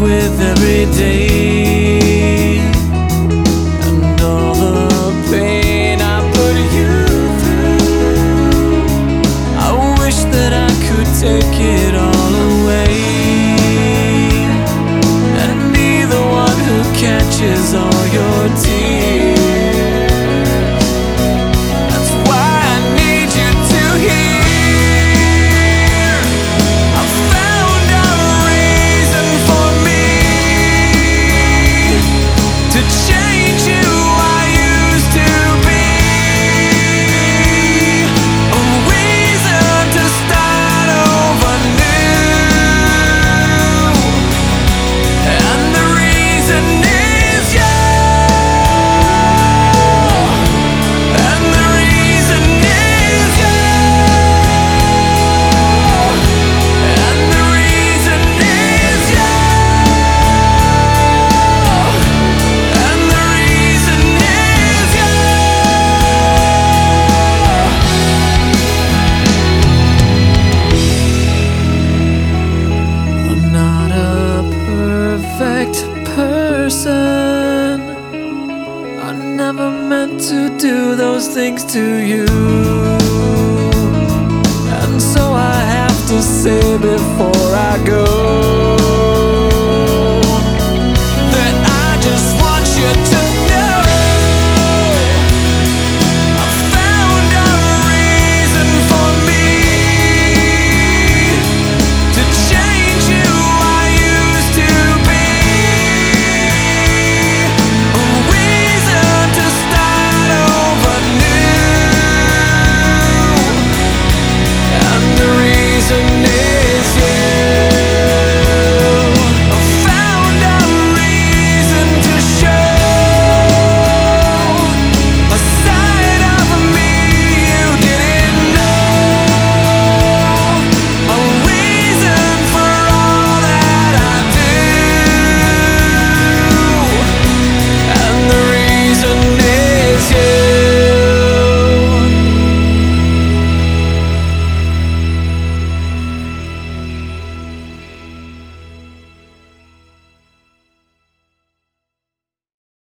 with every day, and all the pain I put you through. I wish that I could take it all away and be the one who catches all your tears. That's why I need you to hear. I found a reason for me to change who I used to be, a reason to start over new, and the reason is you. And the reason is you. And the reason is you. And the reason is you. I'm not a perfect person. I never meant to do those things to you, and so I have to say before I go,